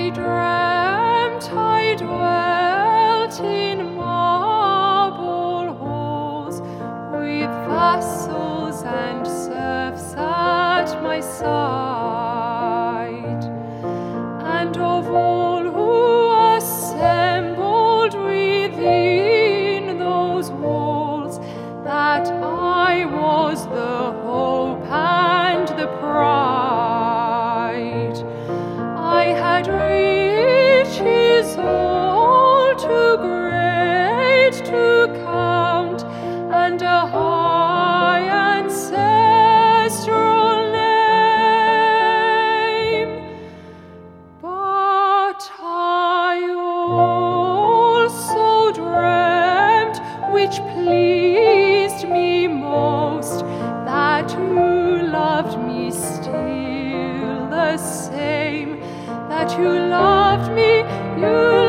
I dwelt in marble halls with vassals and serfs at my side, and of all who assembled within those walls, that I was the hope and the pride. I had riches all too great to count, and a high ancestral name, but I also dreamt, which pleased me most, that you loved me still the same, that you loved me, you